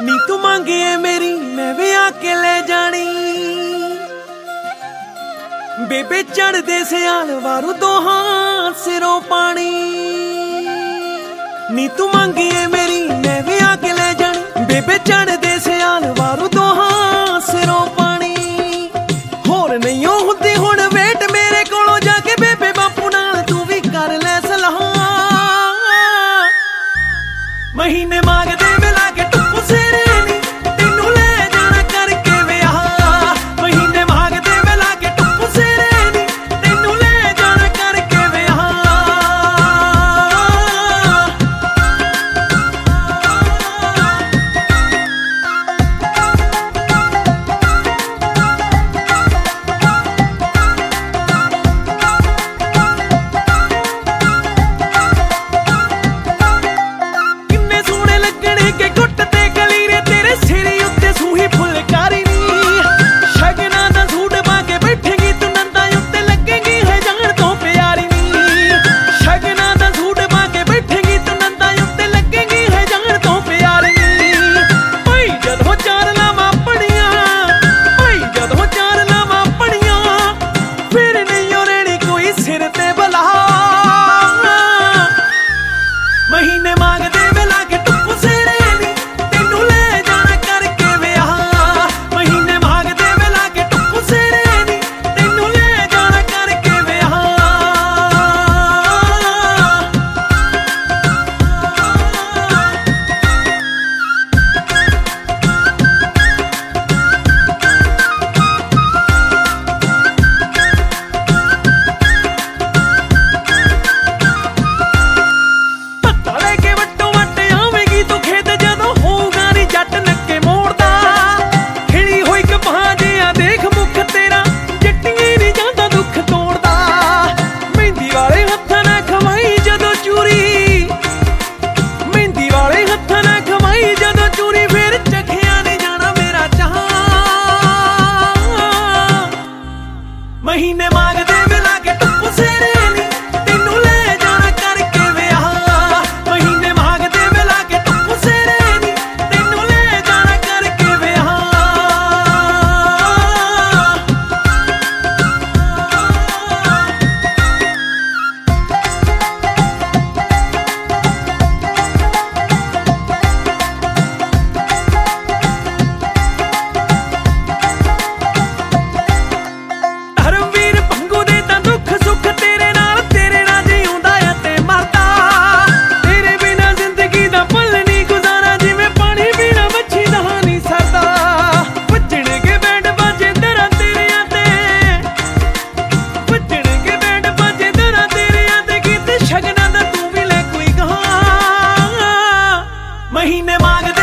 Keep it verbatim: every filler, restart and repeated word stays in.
ਨੀ ਤੂੰ ਮੰਗੀਏ ਮੇਰੀ ਮੈਂ ਵਿਆਹ ਕੇ ਲੈ ਜਾਣੀ। ਬੇਬੇ ਚੜਦੇ ਸਿਆਲ ਵਾਰੂ ਦੋਹਾਂ ਸਿਰੋਂ ਪਾਣੀ। ਨੀ ਤੂੰ ਮੰਗੀਏ ਮੇਰੀ ਮੈਂ ਵਿਆਹ ਕੇ ਲੈ ਜਾਣੀ। ਬੇਬੇ ਚੜਦੇ ਸਿਆਲ ਵਾਰੂ ਦੋਹਾਂ ਸਿਰੋਂ ਪਾਣੀ। ਹੋਰ ਨਹੀਂ ਹੁੰਦੀ ਹੁਣ ਵੇਟ ਮੇਰੇ ਕੋਲੋਂ ਜਾ ਕੇ ਬੇਬੇ ਬਾਪੂ ਨਾਲ ਤੂੰ ਵੀ ਕਰ ਲੈ ਸਲਾਹ। ਮਹੀਨੇ ਮੰਗਦੇ ਮਿਲਾ ਕੇ ਟੁੱਕੂ ਸਿਰੇ ਨੀ ਤੈਨੂੰ ਲੈ ਜਾਣਾ ਕਰਕੇ ਵਿਆਹ। ਮਹੀਨੇ ਮੰਗਦੇ ਮਿਲਾ ਕੇ ਟੁੱਕੂ ਸਿਰੇ ਨੀ ਤੈਨੂੰ ਲੈ ਜਾਣਾ ਕਰਕੇ ਵਿਆਹ। ਕਿੰਨੇ ਸੋਹਣੇ ਲੱਗਣੇ ਕਿ ਗੁੱਟ ਤੇ ਕਲੀਰੇ ਤੇਰੇ ਸਿਰ ਉੱਤੇ ਸੂਹੀ ਫੁਲਕਾਰੀ ਨੀ। ਸ਼ਗਨਾਂ ਦਾ ਸੂਟ ਪਾ ਕੇ ਬੈਠੇਗੀ ਤੂੰ ਨੰਦਾਂ ਉੱਤੇ ਲੱਗੇਗੀ ਹੈ ਜਾਣ ਤੋਂ ਪਿਆਰੀ ਨੀ। ਸ਼ਗਨਾਂ ਦਾ ਸੂਟ ਪਾ ਕੇ ਬੈਠੇਗੀ ਤੂੰ ਨੰਦਾਂ ਉੱਤੇ ਲੱਗੇਗੀ ਹੈ ਜਾਣ ਤੋਂ ਪਿਆਰੀ ਨੀ। ਭਾਈ ਜਦੋਂ ਚਾਰ ਲਾਵਾਂ ਪੜੀਆਂ ਭਾਈ ਜਦੋਂ ਚਾਰ ਲਾਵਾਂ ਪੜੀਆਂ ਫਿਰ ਨਹੀਂ ਓ ਰਹਿਣੀ ਕੋਈ ਸਿਰ ਤੇ ਬਲਾ। ਮਹੀਨੇ ਮੰਗਦੇ ਮਿਲਾ ਕੇ ਟੁੱਕੂ ਸਿਰੇ ਨੀ ਤੈਨੂੰ ਲੈ ਜਾਣਾ ਕਰਕੇ ਵਿਆਹ। ਮਹੀਨੇ ਮੰਗਦੇ ਮਿਲਾ ਕੇ ਟੁੱਕੂ ਸਿਰੇ ਨੀ ਤੈਨੂੰ ਲੈ ਜਾਣਾ ਕਰਕੇ ਵਿਆਹ। ਧੱਕਾ ਲੈ ਕੇ ਵੱਟੋਂ ਵੱਟ ਆਵੇਂਗੀ ਤੂੰ ਖੇਤ ਜਦੋਂ ਹੋਊਗਾ ਨੀ ਜੱਟ ਨੱਕੇ ਮੋੜਦਾ। ਖਿੜੀ ਹੋਈ ਕਪਾਹ ਜਿਹਾ ਦੇਖ ਮੁੱਖ ਤੇਰਾ ਜੱਟੀਏ ਨੀ ਜਾਂਦਾ ਦੁੱਖ ਤੋੜਦਾ। ਮਹਿੰਦੀ ਵਾਲੇ ਹੱਥਾਂ ਨਾਲ ਖਵਾਈ ਜਦੋਂ ਚੂਰੀ ਮਹਿੰਦੀ ਵਾਲੇ ਹੱਥਾਂ ਨਾਲ ਖਵਾਈ ਜਦੋਂ ਚੂਰੀ ਫਿਰ ਚਖਿਆ ਨੀ ਜਾਣਾ ਮੇਰਾ ਚਾਹ। ਮਹੀਨੇ ਮੰਗਦੇ ਮਿਲਾ ਕੇ ਟੁੱਕੂ ਸਿਰੇ ਨੀ ਤੈਨੂੰ ਲੈ ਜਾਣਾ ਕਰਕੇ ਵਿਆਹ। ਮਹੀਨੇ ਮੰਗਦੇ ਮਿਲਾ ਕੇ ਟੁੱਕੂ ਸਿਰੇ ਨੀ ਤੈਨੂੰ ਲੈ ਜਾਣਾ ਕਰਕੇ ਵਿਆਹ। ਧਰਮਵੀਰ ਭੰਗੂ ਦੇ ਤਾਂ ਦੁੱਖ ਸੁੱਖ ਤੇਰੇ ਨਾਲ ਤੇਰੇ ਨਾਲ ਜਿਉਂਦਾ ਆ ਤੇ ਮਰਦਾ। ਤੇਰੇ ਬਿਨਾਂ ਜ਼ਿੰਦਗੀ ਦਾ ਪਲ ਨਹੀਂ ਗੁਜ਼ਾਰਾ ਜਿਵੇਂ ਪਾਣੀ ਬਿਨਾਂ ਮੱਛੀ ਦਾ ਨਹੀਂ ਸਰਦਾ। ਵੱਜਣਗੇ ਬੈਂਡ ਬਾਜੇ ਦਰਾਂ ਤੇਰਿਆਂ ਤੇ ਵੱਜਣਗੇ ਬੈਂਡ ਬਾਜੇ ਦਰਾਂ ਤੇਰਿਆਂ ਤੇ ਗੀਤ ਸ਼ਗਨਾਂ ਦਾ ਤੂੰ ਵੀ ਲੈ ਕੋਈ ਗਾਂ। ਮਹੀਨੇ ਮੰਗਦੇ